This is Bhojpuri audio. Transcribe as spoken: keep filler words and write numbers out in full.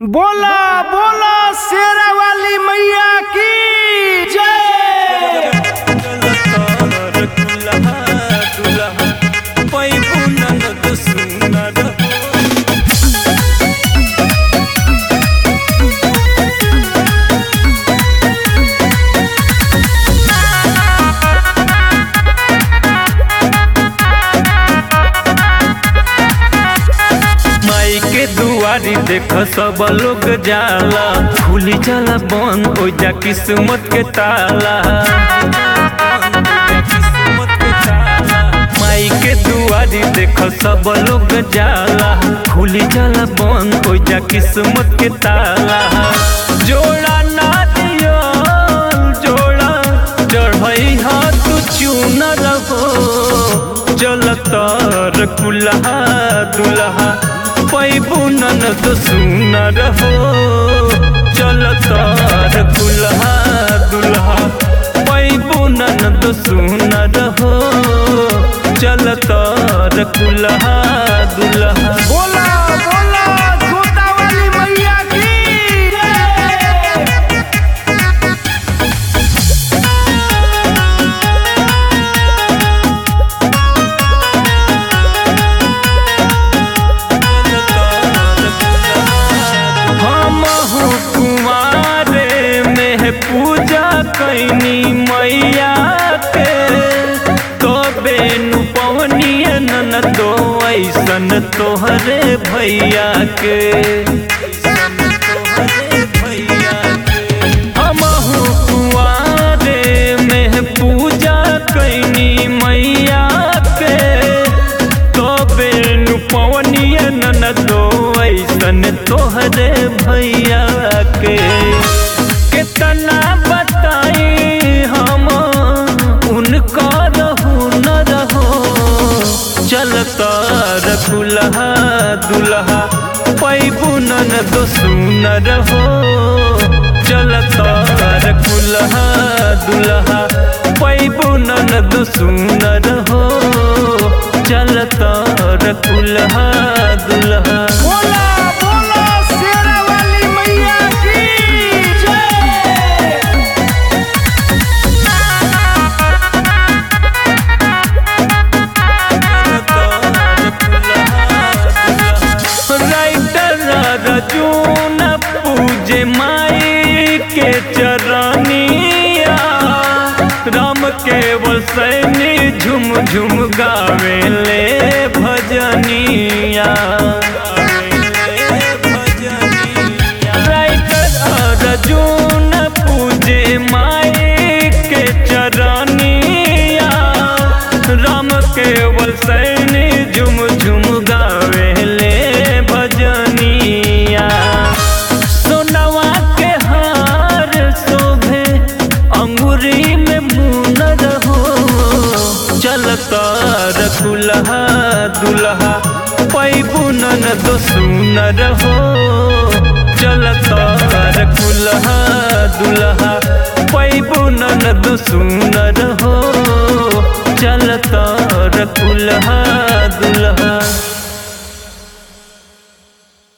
बोला बोला शेरा वाली मैया की जय। दुआरी देख सब लोग जाला, खुली जाला बंद हो जा किस्मत के ताला। माई के दुआरी देख सब लोग जाला, खुली जाला बंद हो जा किस्मत के ताला। जोड़ा ना दियो जोड़ा चढ़ई हाथ चून रहो, चलता कुल्हा दुल्हा पैबू ननद सुन रहो, चलता कुल्हा दुल्हा पैबू ननद सुन रहो, चलता कुल्हा दुल्हा। बोला बोला जोता वाली मैया की जय। पूजा कैनी मैया के तो बेनु पवनिया ननदो ऐसन तोहरे भैया के। हमहु कुआरे में पूजा कैनी मैया के तो बेनु पवनिया ननदो ऐसन तोहरे भैया के। कितना बताई हम उनका रहू न रहो, चलता कुल्हा दुल्हा पैबू ननद सुन रहो, चलता कुल्हा दुल्हा पैबू ननद सुन रहो, चलता कुल्हा दुल्हा। बोला बोला शेरा वाली मैया की जय। रजून पूजे माई के चरनिया, राम केवल सैनी झुम झुम गावे ले भजनिया। रजून पूजे माई के चरनिया, राम केवल सैनी झुम झुम गावे ले भजनिया। सोनवा के हार शोभे अंगूरी में मुन रहो, चलता कुल्हा दुल्हा पैबू ननद सुन रहो, चलता कुल्हा दुल्हा पैबू ननद सुन रहो, चलता कुल्हा दुल्हा।